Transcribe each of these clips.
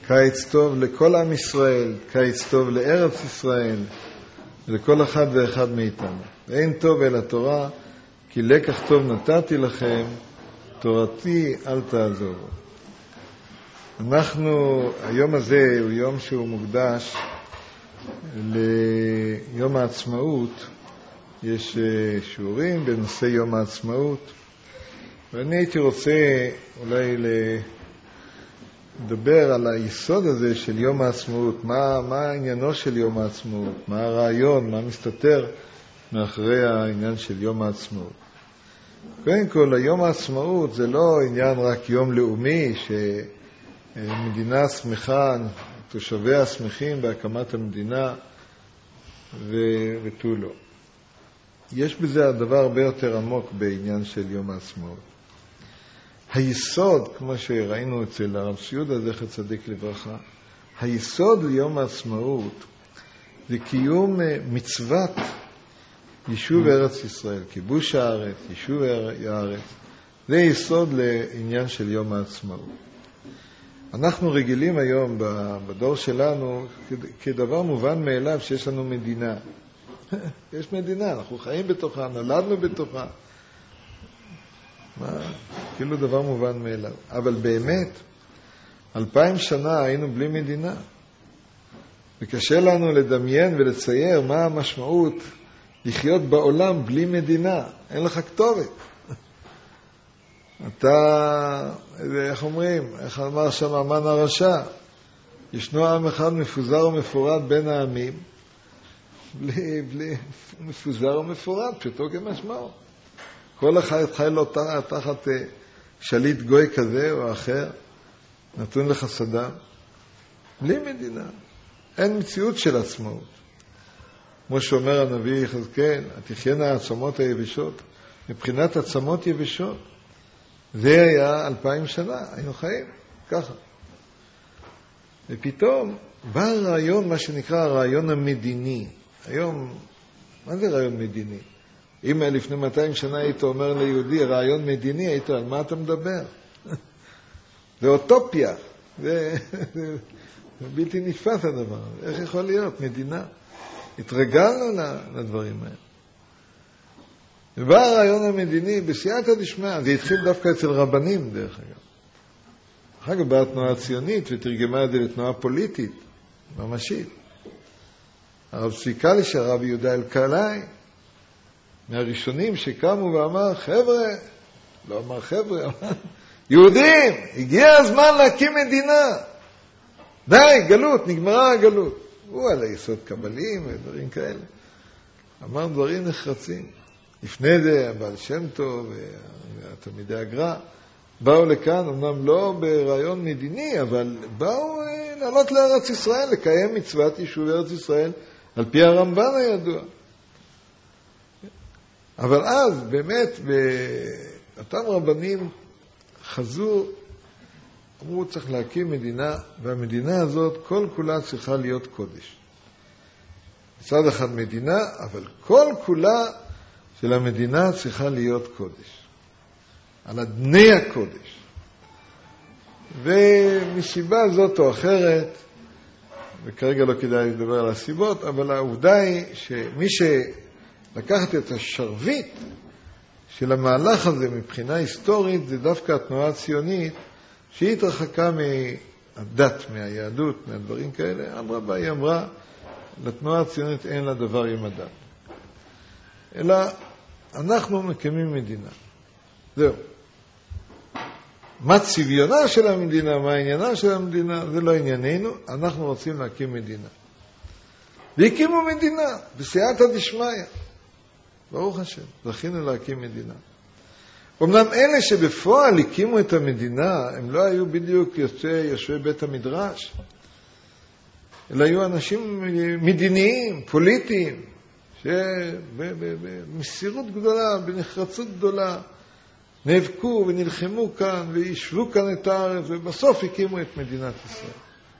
קיץ טוב לכל עם ישראל, קיץ טוב לארץ ישראל, ולכל אחד ואחד מאיתנו. אין טוב אלא תורה, כי לקח טוב נתתי לכם, תורתי אל תעזובו. היום הזה הוא יום שהוא מוקדש ליום העצמאות. יש שיעורים בנושא יום העצמאות, ואני הייתי רוצה אולי לדבר על היסוד הזה של יום העצמאות. מה העניינו של יום העצמאות? מה הרעיון? מה מסתתר מאחורי העניין של יום העצמאות? קודם כל, היום העצמאות זה לא עניין רק יום לאומי שמדינה שמחה, תושביה שמחים בהקמת המדינה ותו לא. יש בזה הדבר הרבה יותר עמוק בעניין של יום העצמאות. היסוד, כמו שראינו אצל הרב סיודה זכר צדיק לברכה, היסוד ליום העצמאות זה קיום מצוות יישוב ארץ ישראל, כיבוש הארץ, יישוב הארץ. זה יסוד לעניין של יום העצמאות. אנחנו רגילים היום בדור שלנו כדבר מובן מאליו שיש לנו מדינה. יש מדינה, אנחנו חיים בתוכה, נולדנו בתוכה. כאילו דבר מובן מאליו. אבל באמת, 2000 שנה היינו בלי מדינה. וקשה לנו לדמיין ולצייר מה המשמעות לחיות בעולם בלי מדינה. אין לך כתובת. איך אומרים? איך אמר שם המן הרשע? ישנו עם אחד מפוזר ומפורד בין העמים, בלי מפוזר ומפורד, פשוטו כמשמעו. כל אחד חי לו תחת שליט גוי כזה או אחר, נתון לחסדיו, בלי מדינה. אין מציאות של עצמאות. כמו שאומר הנביא יחזקאל, תחיינה העצמות היבשות. מבחינת עצמות יבשות, זה היה 2000 שנה, היינו חיים ככה. ופתאום בא הרעיון, מה שנקרא הרעיון המדיני. היום, מה זה רעיון מדיני? אם לפני 200 שנה היית אומר ליהודי, רעיון מדיני, היית על מה אתה מדבר? זה אוטופיה. זה בלתי נתפס הדבר. איך יכול להיות מדינה? התרגלנו לדברים האלה. ובא הרעיון המדיני בסייעתא דשמיא. זה התחיל דווקא אצל רבנים, דרך אגב. אחר כך באה התנועה הציונית ותרגמה את זה לתנועה פוליטית, ממשית. הרב צבי קלישר, הרב יהודה אלקלעי, מהראשונים שקמו ואמר, חבר'ה, לא אמר חבר'ה, אמר, יהודים, הגיע הזמן להקים מדינה. די, גלות, נגמרה הגלות. הוא על היסוד קבליים ודברים כאלה. אמר דברים נחרצים. לפני זה, הבעל שם טוב והתלמידי הגר"א, באו לכאן, אמנם לא ברעיון מדיני, אבל באו לעלות לארץ ישראל, לקיים מצוות יישוב ארץ ישראל, על פי הרמב"ן הידוע. אבל אז, באמת, אותם רבנים חזו, אמרו, צריך להקים מדינה, והמדינה הזאת, כל כולה צריכה להיות קודש. מצד אחד מדינה, אבל כל כולה של המדינה צריכה להיות קודש. על אדני הקודש. ומסיבה זאת או אחרת, וכרגע לא כדאי לדבר על הסיבות, אבל העובדה היא שמי שלקחת את השרביט של המהלך הזה מבחינה היסטורית, זה דווקא התנועה הציונית, שהיא התרחקה מהדת, מהיהדות, מהדברים כאלה. אדרבה, היא אמרה, לתנועה הציונית אין לה דבר עם הדת. אלא אנחנו מקימים מדינה. זהו. מה צביונה של המדינה, מה עניינה של המדינה, זה לא ענייננו, אנחנו רוצים להקים מדינה. והקימו מדינה, בסייעתא דשמיא. ברוך השם, זכינו להקים מדינה. אמנם אלה שבפועל הקימו את המדינה, הם לא היו בדיוק יושבי בית המדרש, אלא היו אנשים מדיניים, פוליטיים, שבמסירות גדולה, בנחרצות גדולה, נאבקו ונלחמו כאן וישבו כאן את הארץ, ובסוף הקימו את מדינת ישראל.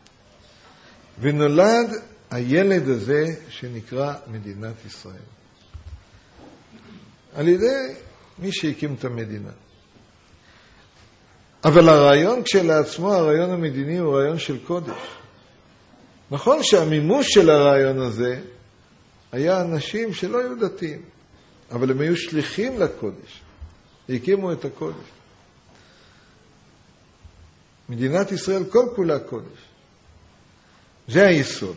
ונולד הילד הזה שנקרא מדינת ישראל. על ידי מי שהקים את המדינה. אבל הרעיון כשלעצמו, הרעיון המדיני הוא רעיון של קודש. נכון שהמימוש של הרעיון הזה היה אנשים שלא היו דתיים, אבל הם היו שליחים לקודש, והקימו את הקודש. מדינת ישראל כל כולה קודש. זה היסוד.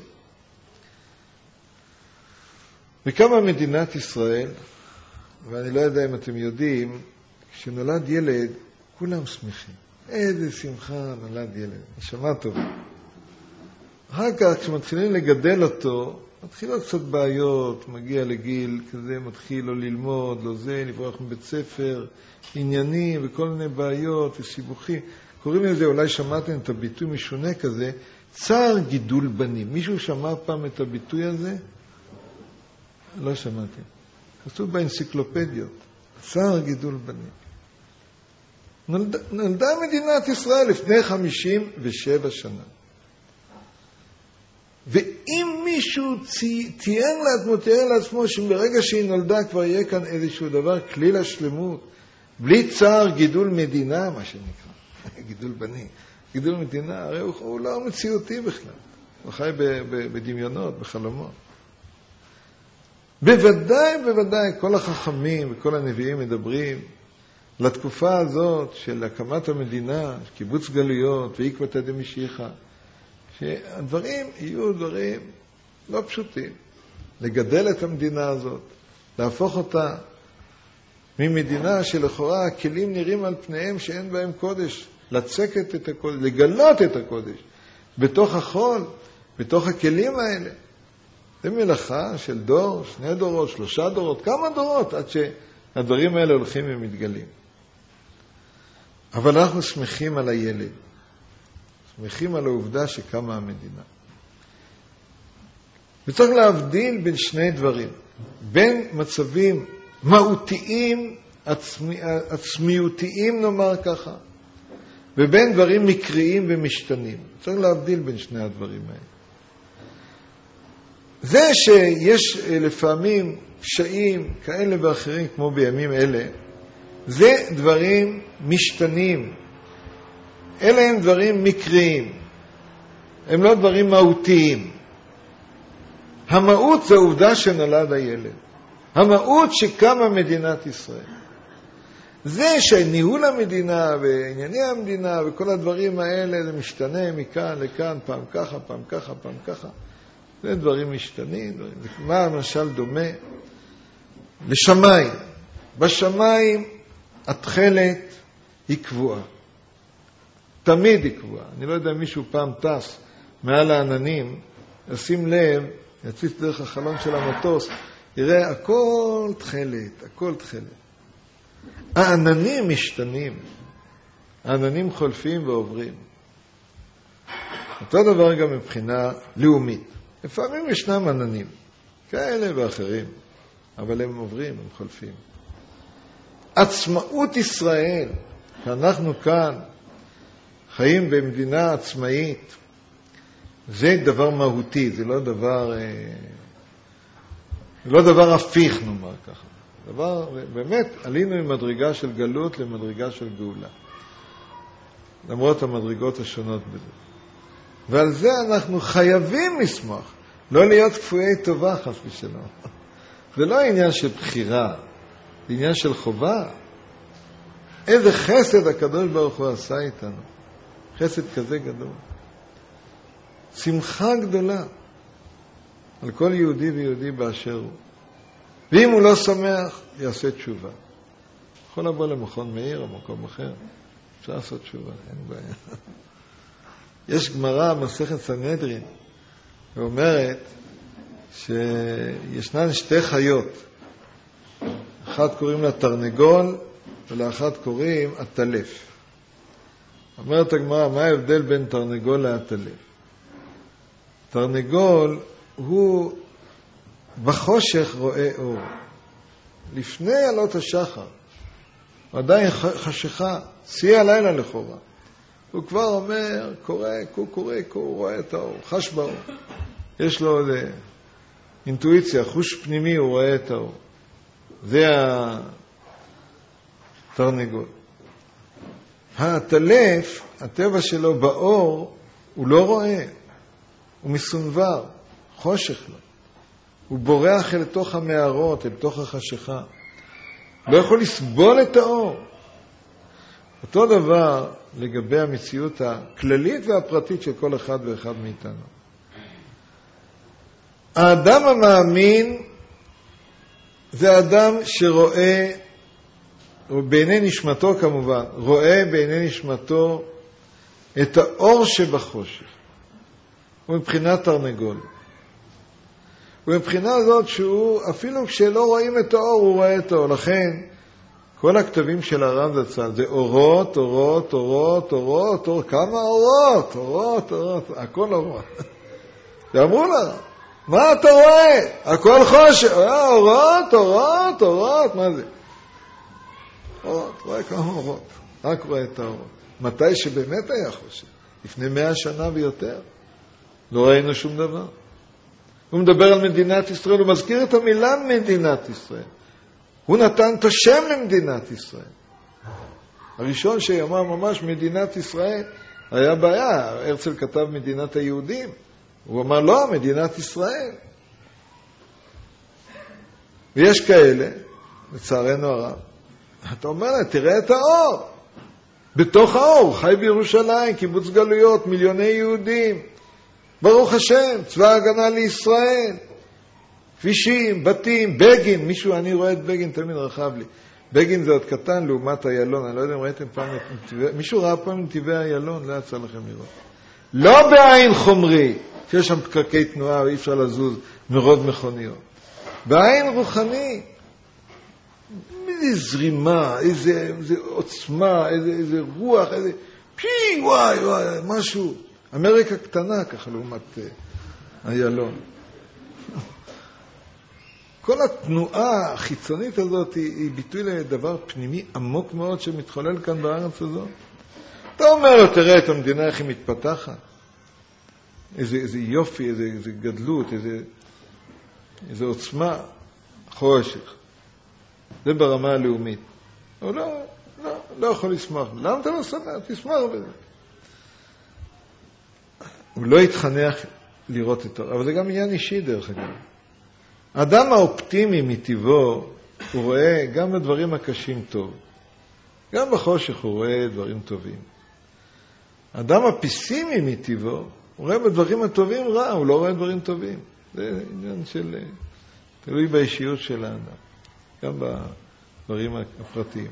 וכמה מדינת ישראל, ואני לא יודע אם אתם יודעים, כשנולד ילד, כולם שמחים. איזה שמחה נולד ילד. נשמה טובה. אחר כך, כשמתחילים לגדל אותו, מתחילות קצת בעיות, מגיע לגיל כזה, מתחיל לא ללמוד, לא זה, לברוח מבית ספר, עניינים וכל מיני בעיות וסיבוכים. קוראים לזה, אולי שמעתם את הביטוי משונה כזה, צער גידול בנים. מישהו שמע פעם את הביטוי הזה? לא שמעתם. כתוב באנציקלופדיות, צער גידול בנים. נולדה מדינת ישראל לפני 57 שנה. ואם מישהו תיאר לעצמו שברגע שהיא נולדה כבר יהיה כאן איזשהו דבר, כליל השלמות, בלי צער גידול מדינה, מה שנקרא, גידול בנים, גידול מדינה, הרי הוא לא מציאותי בכלל, הוא חי בדמיונות, בחלומות. בוודאי, כל החכמים וכל הנביאים מדברים לתקופה הזאת של הקמת המדינה, קיבוץ גלויות ועקבתא דמשיחא, שהדברים יהיו דברים לא פשוטים. לגדל את המדינה הזאת, להפוך אותה ממדינה שלכאורה הכלים נראים על פניהם שאין בהם קודש, לצקת את הקודש, לגלות את הקודש בתוך החול, בתוך הכלים האלה. זה מלאכה של דור, 2 דורות, 3 דורות, כמה דורות עד שהדברים האלה הולכים ומתגלים. אבל אנחנו שמחים על הילד. שמחים על העובדה שקמה המדינה. וצריך להבדיל בין שני דברים. בין מצבים מהותיים, עצמיותיים נאמר ככה, ובין דברים מקריים ומשתנים. צריך להבדיל בין שני הדברים האלה. זה שיש לפעמים קשיים כאלה ואחרים כמו בימים אלה, זה דברים משתנים. אלה הם דברים מקריים. הם לא דברים מהותיים. המהות זה העובדה שנולד הילד. המהות שקמה מדינת ישראל. זה שניהול המדינה וענייני המדינה וכל הדברים האלה זה משתנה מכאן לכאן, פעם ככה, פעם ככה, פעם ככה. זה דברים משתנים. מה למשל דומה? לשמיים. בשמיים התכלת היא קבועה. תמיד היא קבועה. אני לא יודע אם מישהו פעם טס מעל העננים, ישים לב, יציץ דרך החלון של המטוס, יראה הכל תכלת, הכל תכלת. העננים משתנים. העננים חולפים ועוברים. אותו דבר גם מבחינה לאומית. לפעמים ישנם עננים, כאלה ואחרים, אבל הם עוברים, הם חולפים. עצמאות ישראל, שאנחנו כאן חיים במדינה עצמאית, זה דבר מהותי, זה לא דבר הפיך, נאמר ככה. באמת, עלינו ממדרגה של גלות למדרגה של גאולה. למרות המדרגות השונות בזה. ועל זה אנחנו חייבים לשמוח, לא להיות כפויי טובה חס ושלום. זה לא עניין של בחירה, זה עניין של חובה. איזה חסד הקדוש ברוך הוא עשה איתנו. חסד כזה גדול. שמחה גדולה על כל יהודי ויהודי באשר הוא. ואם הוא לא שמח, יעשה תשובה. יכול לבוא למכון מאיר או מקום אחר. אפשר לעשות תשובה, אין בעיה. יש גמרא מסכת סנהדרין, ואומרת שישנן 2 חיות. אחת קוראים לה תרנגול, ולאחת קוראים עטלף. אומרת הגמרא, מה ההבדל בין תרנגול לעטלף? תרנגול הוא בחושך רואה אור. לפני עלות השחר, עדיין חשיכה, שיא הלילה לכאורה. הוא כבר אומר, קורא, הוא רואה את האור, חש באור. יש לו אינטואיציה, חוש פנימי, הוא רואה את האור. זה התרנגול. העטלף, הטבע שלו באור, הוא לא רואה, הוא מסונבר, חושך לו. הוא בורח אל תוך המערות, אל תוך החשיכה. לא יכול לסבול את האור. אותו דבר לגבי המציאות הכללית והפרטית של כל אחד ואחד מאיתנו. האדם המאמין זה אדם שרואה, בעיני נשמתו כמובן, רואה בעיני נשמתו את האור שבחושך. הוא מבחינת תרנגול. ומבחינה הזאת שהוא, אפילו כשלא רואים את האור, הוא רואה את האור. לכן, כל הכתבים של הרב זצ"ל, זה אורות, אורות, אורות, אורות, אורות, כמה אורות, אורות, אורות, הכל אורות. ואמרו לה, מה אתה רואה? הכל חושך, אורות, אורות, אורות, מה זה? אורות, רואה כמה אורות, רק רואה את האורות. מתי שבאמת היה חושך? לפני 100 שנה ויותר. לא ראינו שום דבר. הוא מדבר על מדינת ישראל, הוא מזכיר את המילה מדינת ישראל. הוא נתן את השם למדינת ישראל. הראשון שאמר ממש מדינת ישראל, היה בעיה, הרצל כתב מדינת היהודים. הוא אמר לא, מדינת ישראל. ויש כאלה, לצערנו הרב, אתה אומר לה, תראה את האור. בתוך האור, חי בירושלים, קיבוץ גלויות, מיליוני יהודים. ברוך השם, צבא ההגנה לישראל. כבישים, בתים, בגין, מישהו, אני רואה את בגין, תמיד רחב לי. בגין זה עוד קטן לעומת איילון, אני לא יודע אם ראיתם פעם את נתיבי, מישהו ראה פעם נתיבי איילון, לא יצא לכם לראות. לא בעין חומרי, שיש שם פקקי תנועה ואי אפשר לזוז מרוב מכוניות. בעין רוחני, איזה זרימה, איזה עוצמה, איזה רוח, איזה פי, וואי, משהו. אמריקה קטנה ככה לעומת איילון. כל התנועה החיצונית הזאת היא ביטוי לדבר פנימי עמוק מאוד שמתחולל כאן בארץ הזאת. אתה אומר לו, תראה את המדינה איך היא מתפתחת. איזה יופי, איזה גדלות, איזה עוצמה, חושך. זה ברמה הלאומית. הוא לא יכול לשמח. למה אתה לא שמח? תשמח בזה. הוא לא יתחנך לראות את זה, אבל זה גם עניין אישי דרך אגב. האדם האופטימי מטבעו, הוא רואה גם בדברים הקשים טוב. גם בחושך הוא רואה דברים טובים. האדם הפסימי מטבעו, הוא רואה בדברים הטובים רע, הוא לא רואה דברים טובים. זה עניין של, תלוי באישיות של האדם. גם בדברים הפרטיים.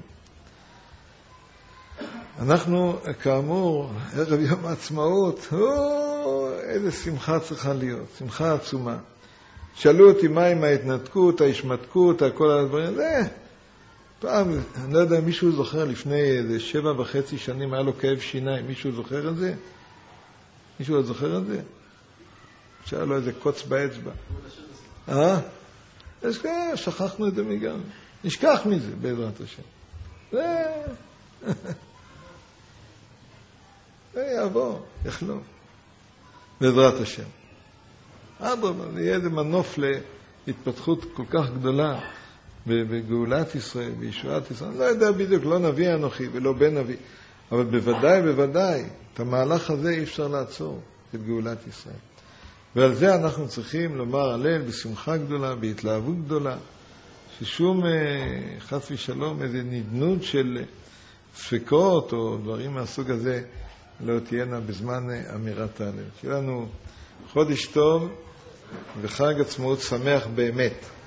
אנחנו, כאמור, ערב יום העצמאות, איזה שמחה צריכה להיות, שמחה עצומה. שאלו אותי מה עם ההתנתקות, ההשמתקות, כל הדברים הזה. פעם, אני לא יודע, מישהו זוכר לפני איזה 7.5 שנים היה לו כאב שיניים, מישהו זוכר את זה? מישהו עוד זוכר את זה? שהיה לו איזה קוץ באצבע. שכחנו את זה מגמרי. נשכח מזה בעזרת השם. זה יעבור, יחלום. בעזרת השם. אדרבה, יהיה איזה מנוף להתפתחות כל כך גדולה בגאולת ישראל, בישועת ישראל. אני לא יודע בדיוק, לא נביא אנוכי ולא בן נביא, אבל בוודאי, את המהלך הזה אי אפשר לעצור, את גאולת ישראל. ועל זה אנחנו צריכים לומר הלל בשמחה גדולה, בהתלהבות גדולה, ששום חס ושלום איזה נדנות של ספקות או דברים מהסוג הזה לא תהיינה בזמן אמירת הלל. שיהיה לנו חודש טוב וחג עצמאות שמח באמת.